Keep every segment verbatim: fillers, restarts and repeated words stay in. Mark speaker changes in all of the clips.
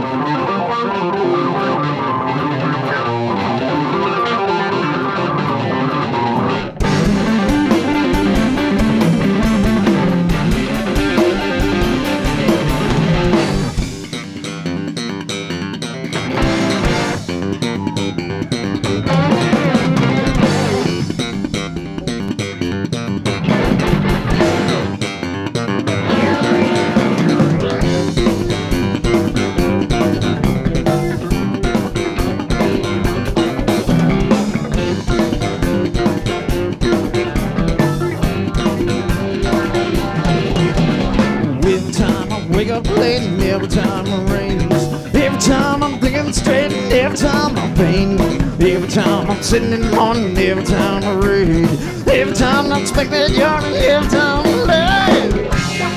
Speaker 1: Wake up late and every time it rains. Every time I'm thinking straight and every time I'm pain. Every time I'm sitting in the morning, every time I read. Every time I'm expecting yarn and every time I'm late.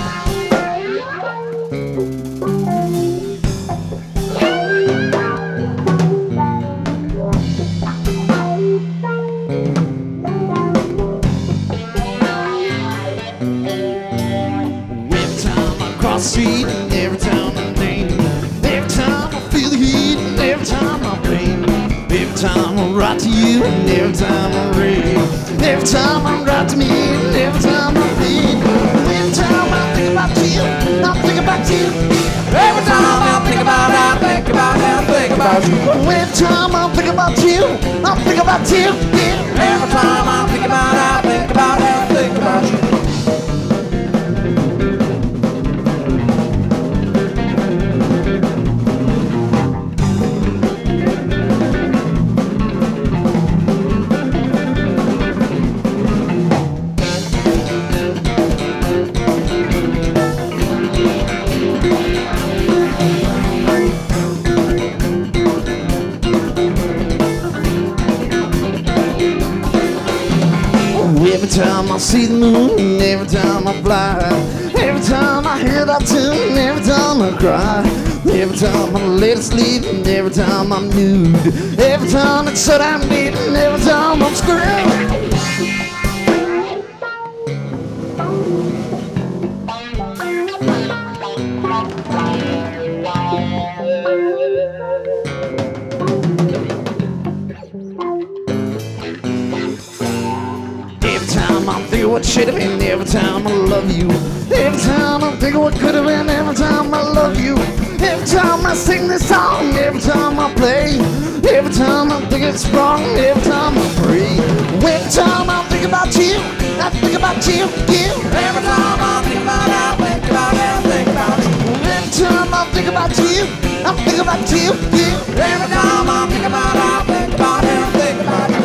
Speaker 1: Street and every time I name, every time I feel the heat and every time I pain, every time I write to you and every time I read, every time I write to me and every time I feed, every time I think about you, I think about you, every time I think about I think about I think about you, every time I think about you, I think about you, yeah. Every time I think about I think about I think about you. Every time I see the moon, every time I fly, every time I hear that tune, every time I cry, every time I lay to sleep, and every time I'm nude, every time it's so damn deep, and every time I'm screwed. I'm thinking what should have been every time I love you. Every time I'm thinking what could have been every time I love you. Every time I sing this song, every time I play, every time I think it's wrong, every time I pray. Every time I think about you, I think about you, you. Every time I think about I think about I think about you. Every time I think about you, I think about you, you. Every time I think about I think about I think about you.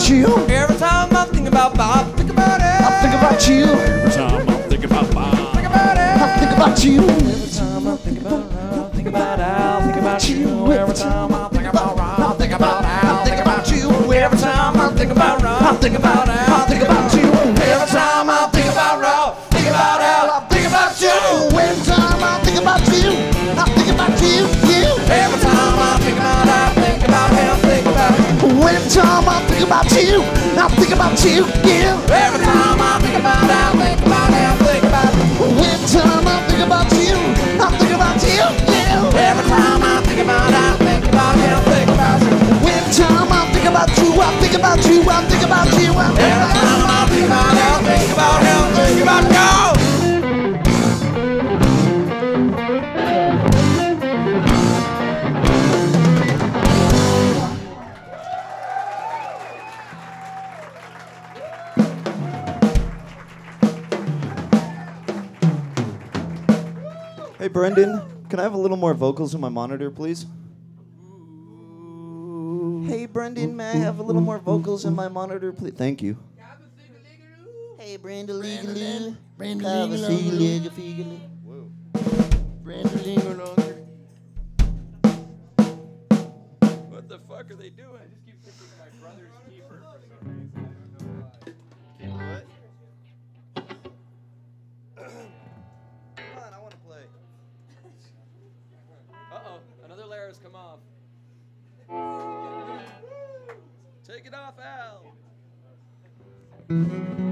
Speaker 1: you.
Speaker 2: Every time I think about Bob, think about Al.
Speaker 1: I think about you.
Speaker 3: Every time I think about Bob.
Speaker 2: Think about Al.
Speaker 1: I think about you.
Speaker 2: Every time I think about Al, think about Al, think about you. Every time I think about Rob, think about Al, think about you. Every time I think about Rob, think about Al, think about you. Every time I think about Rob, think about Al, I think about you.
Speaker 1: Every time I think about you, I think about you, you.
Speaker 2: Every time I think about Al, think about him, think about him.
Speaker 1: Every time I think about you, I think about you, you.
Speaker 2: Every time I think about Al, think about him, think about him.
Speaker 1: Every time I think about you, I think about you, you.
Speaker 2: Every time I think about Al, think about him, think about him.
Speaker 1: Every time I think about you, I think about you, I think about you, I think
Speaker 2: Every time I think about Al, think about him, think about you.
Speaker 4: Hey, Brendan, can I have a little more vocals in my monitor, please? Hey, Brendan, may I have a little more vocals in my monitor, please? Thank you. Hey, Brendan, legally.
Speaker 1: Brendan,
Speaker 4: legally.
Speaker 1: Brendan,
Speaker 2: What the fuck are they doing? I just keep thinking my brother's keeper for some reason. I don't know why.
Speaker 4: Come on, I want to play.
Speaker 2: Uh-oh, another layer has come off. Take it off, Al.